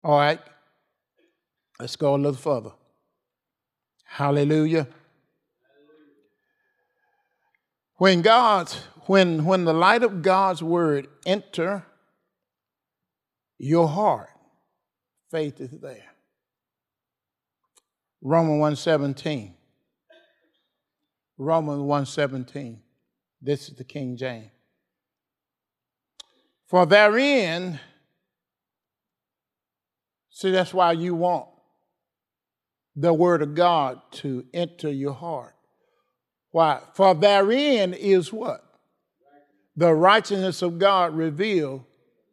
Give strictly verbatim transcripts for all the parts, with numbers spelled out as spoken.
All right. Let's go a little further. Hallelujah. When God's, when, when the light of God's word enter your heart, faith is there. Romans one seventeen. Romans one seventeen. This is the King James. For therein, see, that's why you want the word of God to enter your heart. Why? For therein is what? The righteousness of God revealed.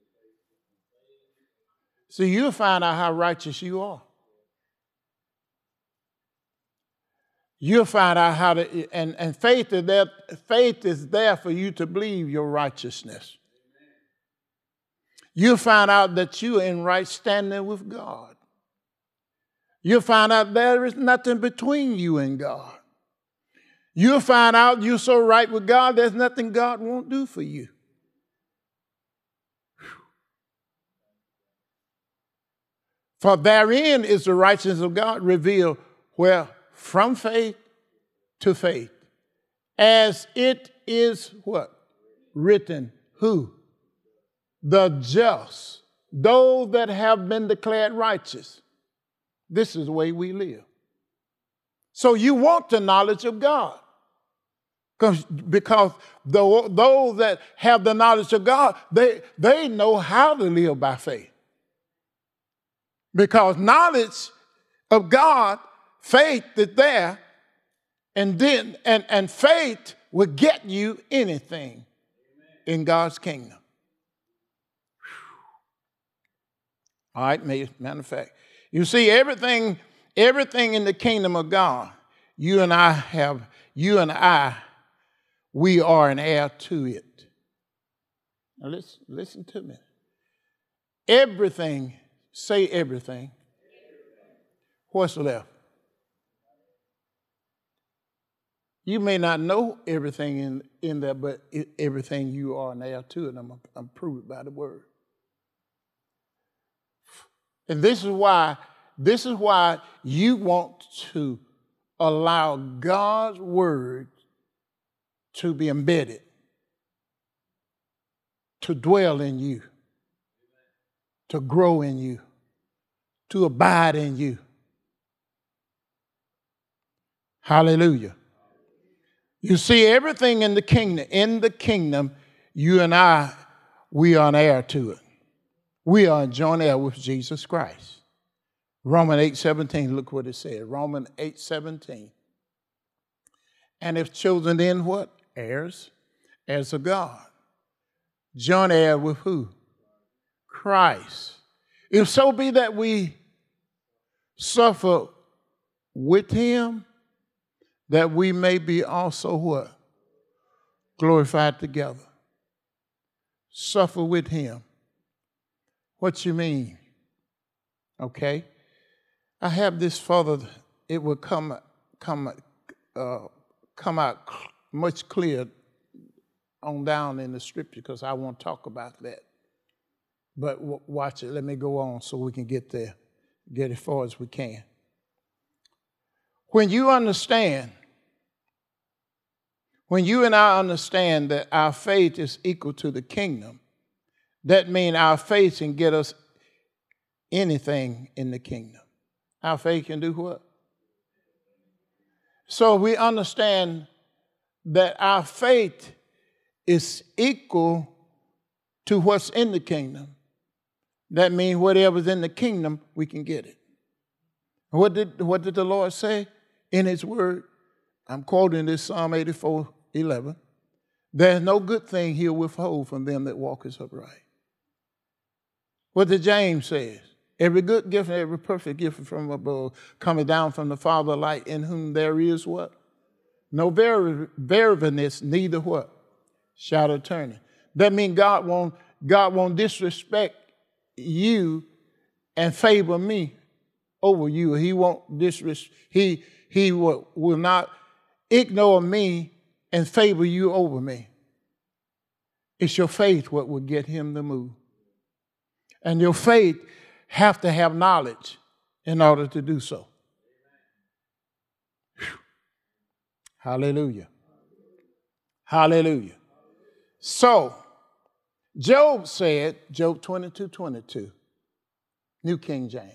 So you'll find out how righteous you are. You'll find out how to, and, and faith is there, faith is there for you to believe your righteousness. You'll find out that you are in right standing with God. You'll find out there is nothing between you and God. You'll find out you're so right with God, there's nothing God won't do for you. For therein is the righteousness of God revealed, where from faith to faith, as it is what? Written. Who? The just, those that have been declared righteous. This is the way we live. So you want the knowledge of God. Because, because the, those that have the knowledge of God, they, they know how to live by faith. Because knowledge of God, faith is there, and then and, and faith will get you anything in God's kingdom. All right, matter of fact. You see, everything, everything in the kingdom of God, you and I have, you and I, we are an heir to it. Now listen, listen to me. Everything, say everything. What's left? You may not know everything in, in there, but it, everything you are an heir to it. I'm, I'm proved by the word. And this is why, this is why you want to allow God's word to be embedded, to dwell in you, to grow in you, to abide in you. Hallelujah. You see, everything in the kingdom, in the kingdom, you and I, we are an heir to it. We are joint heir with Jesus Christ. Romans eight seventeen, look what it says. Romans eight seventeen. And if children, then what? Heirs, heirs of God. Joint heir with who? Christ. If so be that we suffer with him, that we may be also what? Glorified together. Suffer with him. What you mean? Okay. I have this further, it will come, come, uh, come out much clearer on down in the scripture, because I won't talk about that. But w- watch it. Let me go on so we can get there, get as far as we can. When you understand, when you and I understand that our faith is equal to the kingdom, that means our faith can get us anything in the kingdom. Our faith can do what? So we understand that our faith is equal to what's in the kingdom. That means whatever's in the kingdom, we can get it. What did, what did the Lord say in his word? I'm quoting this Psalm eighty-four eleven. There's no good thing he'll withhold from them that walk upright. What did James say? Every good gift and every perfect gift from above, coming down from the Father of light, in whom there is what? No variableness, neither what? Shadow turning. That means God won't, God won't disrespect you and favor me over you. He won't disrespect, he, he will, will not ignore me and favor you over me. It's your faith what will get him to move. And your faith, have to have knowledge in order to do so. Whew. Hallelujah. Hallelujah. So, Job said, Job twenty-two twenty-two, New King James,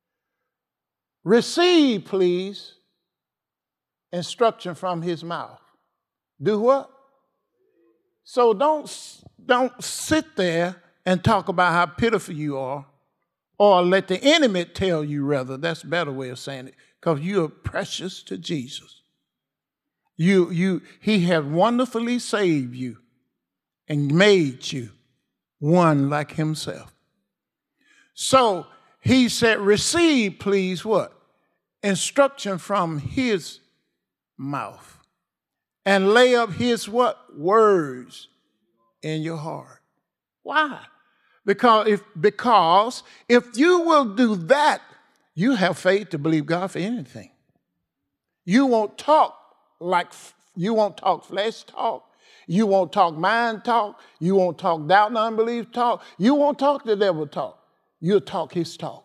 receive, please, instruction from his mouth. Do what? So don't, don't sit there and talk about how pitiful you are, or let the enemy tell you, rather. That's a better way of saying it, because you are precious to Jesus. You, you, he has wonderfully saved you and made you one like himself. So he said, receive, please, what? Instruction from his mouth. And lay up his what? Words in your heart. Why? Because if, because if you will do that, you have faith to believe God for anything. You won't talk like, you won't talk flesh talk. You won't talk mind talk. You won't talk doubt and unbelief talk. You won't talk the devil talk. You'll talk his talk.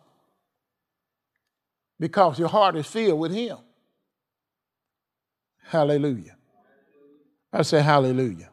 Because your heart is filled with him. Hallelujah. I say hallelujah.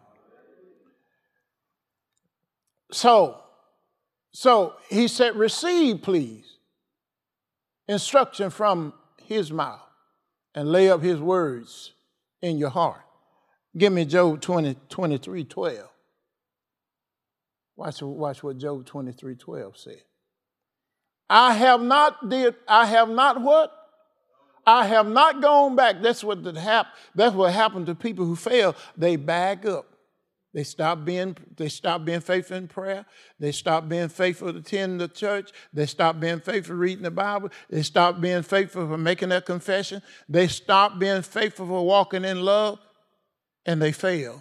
So, so he said, receive, please, instruction from his mouth and lay up his words in your heart. Give me Job twenty, twenty-three twelve. Watch, watch what Job twenty-three twelve said. I have not did, I have not what? I have not gone back. That's what did hap- That's what happened to people who fail. They back up. They stop being, they stop being faithful in prayer. They stop being faithful to attend the church. They stop being faithful reading the Bible. They stop being faithful for making their confession. They stop being faithful for walking in love, and they fail.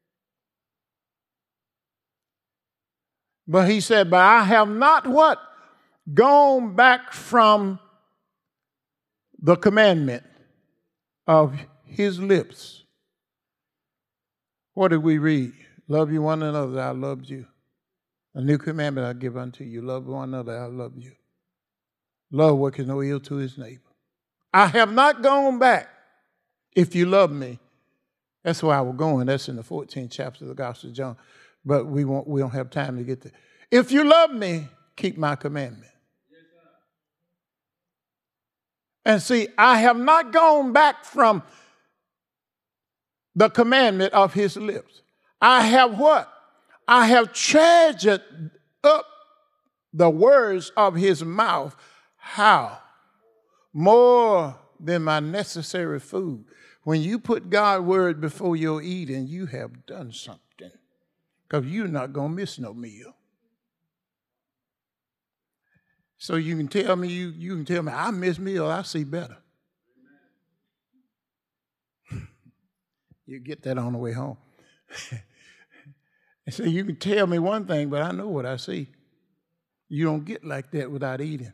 But he said, but I have not what? Gone back from the commandment of his lips. What did we read? Love you one another, I loved you. A new commandment I give unto you. Love one another, I love you. Love worketh no ill to his neighbor. I have not gone back. If you love me. That's where I was going. That's in the fourteenth chapter of the Gospel of John. But we won't, we don't have time to get there. If you love me, keep my commandment. And see, I have not gone back from the commandment of his lips. I have what? I have treasured up the words of his mouth. How? More than my necessary food. When you put God's word before your eating, you have done something. Because you're not going to miss no meal. So you can tell me, you, you can tell me, I miss meal, I see better. You get that on the way home. And so you can tell me one thing, but I know what I see. You don't get like that without eating.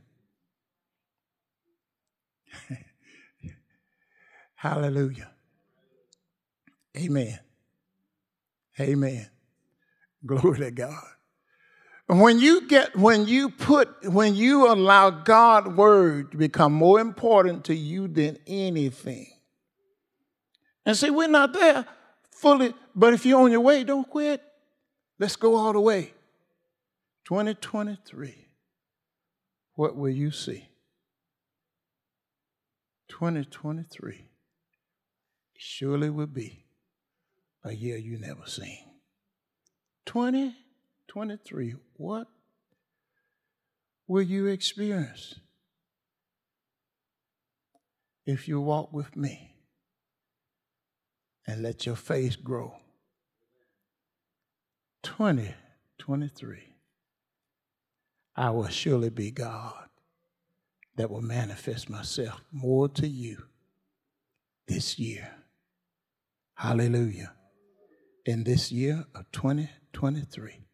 Hallelujah. Amen. Amen. Glory to God. When you get, when you put, when you allow God's word to become more important to you than anything. And see, we're not there fully, but if you're on your way, don't quit. Let's go all the way. twenty twenty-three. What will you see? twenty twenty-three surely will be a year you never seen. twenty twenty-three, what will you experience if you walk with me and let your faith grow? twenty twenty-three, I will surely be God that will manifest myself more to you this year. Hallelujah. In this year of twenty twenty-three.